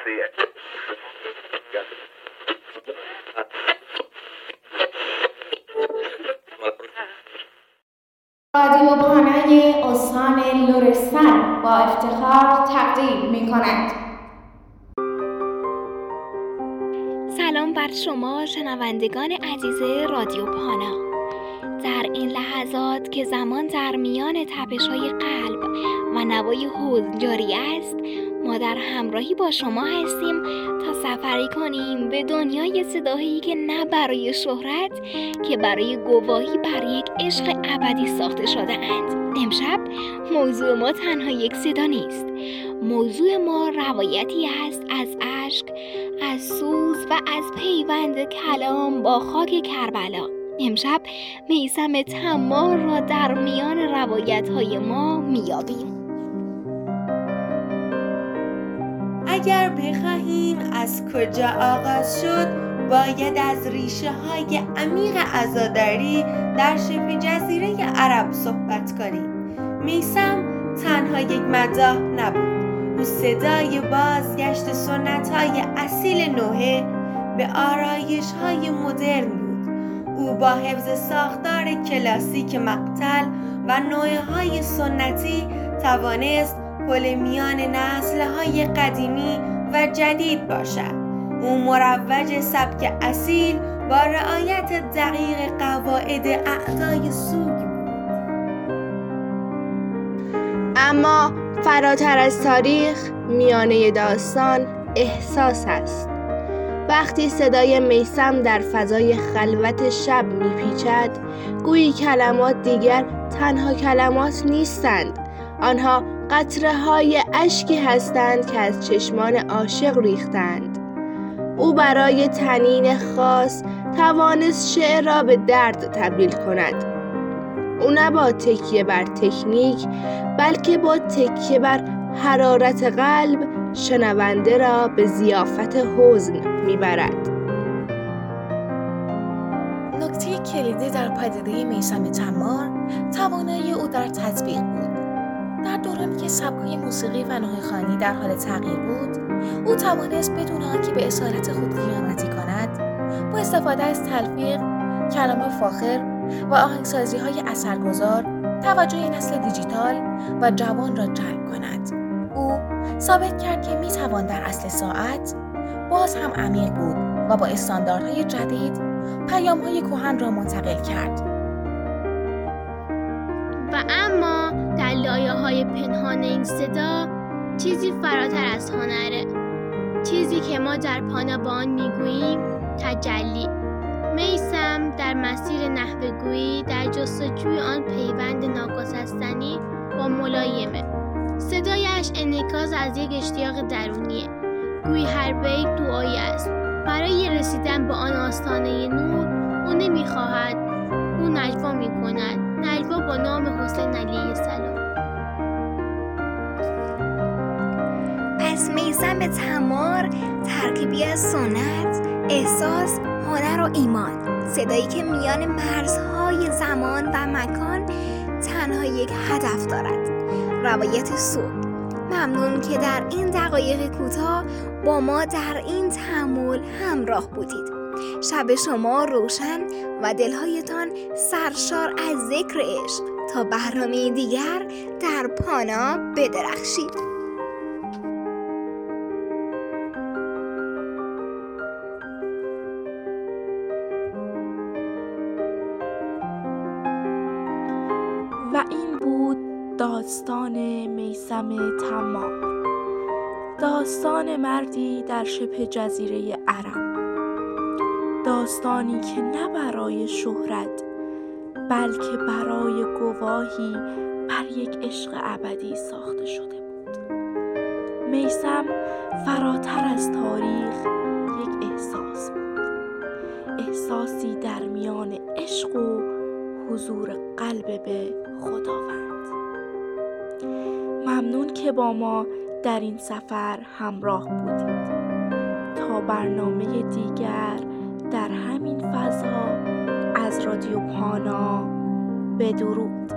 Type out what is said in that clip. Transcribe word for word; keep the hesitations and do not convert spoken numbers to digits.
رادیو پانای استان لرستان با افتخار تقدیم می‌کند. سلام بر شما شنوندگان عزیز رادیو پانا. در این لحظات که زمان در میان تپش‌های قلب و نوای حزن جاری است، ما در همراهی با شما هستیم تا سفری کنیم به دنیای صداهایی که نه برای شهرت که برای گواهی بر یک عشق ابدی ساخته شده اند. امشب موضوع ما تنها یک صدا نیست. موضوع ما روایتی است از اشک، از سوز و از پیوند کلام با خاک کربلا. امشب میثم تمار را در میان روایت‌های ما میابیم. اگر بخواهیم از کجا آغاز شد، باید از ریشه های عمیق عزاداری در شبه جزیره عرب صحبت کنیم. میثم تنها یک مداح نبود. او صدای بازگشت سنت های اصیل نوحه به آرایش های مدرن بود. او با حفظ ساختار کلاسیک مقتل و نوعه های سنتی توانست پل میان نسل‌های قدیمی و جدید باشد. او مروج سبک اصیل با رعایت دقیق قواعد اعضای سوگ بود. اما فراتر از تاریخ، میانه داستان احساس است. وقتی صدای میثم در فضای خلوت شب میپیچد، گویی کلمات دیگر تنها کلمات نیستند. آنها قطره های اشکی هستند که از چشمان عاشق ریختند. او برای طنین خاص توانست شعر را به درد تبدیل کند. او نه با تکیه بر تکنیک، بلکه با تکیه بر حرارت قلب شنونده را به ضیافت حزن میبرد. نکته کلیدی در پدیده میثم تمار توانایی او در تطبیق بود. در دورانی که سبک‌های موسیقی و نوحه‌خوانی در حال تغییر بود، او توانست بدون آنکه به اصالت خود خیانتی کند، با استفاده از تلفیق، کلام فاخر و آهنگسازی‌های اثرگذار توجه نسل دیجیتال و جوان را جلب کند. او ثابت کرد که می‌توان در اصل ساعت باز هم عمیق بود و با استانداردهای جدید پیام‌های کهن را منتقل کرد. و اما در لایه‌های پنهان این صدا چیزی فراتر از هنره، چیزی که ما در پانا با آن میگوییم تجلی. میثم در مسیر نحوه‌گویی در جستجوی آن پیوند ناگسستنی با ملایمه. صدایش انعکاس از یک اشتیاق درونیه، گویی هر بیت دعایی است. برای رسیدن به آن آستانه نور او نمیخواهد، او نجوا میکند، نجوا با نام حسین علیه السلام. پس میثم تمار ترکیبی از سنت، احساس، هنر و ایمان، صدایی که میان مرزهای زمان و مکان تنها یک هدف دارد: روایت سوگ. ممنون که در این دقایق کوتاه با ما در این تأمل همراه بودید. شب شما روشن و دلهایتان سرشار از ذکر عشق. تا برنامه دیگر در پانا بدرخشید. و این بود داستان میثم تمار، داستان مردی در شبه جزیره عرب، داستانی که نه برای شهرت بلکه برای گواهی بر یک عشق ابدی ساخته شده بود. میثم فراتر از تاریخ یک احساس بود، احساسی در میان عشق و حضور قلب به خداوند. ممنون که با ما در این سفر همراه بودید. تا برنامه دیگر در همین فضا از رادیو پانا، بدرود.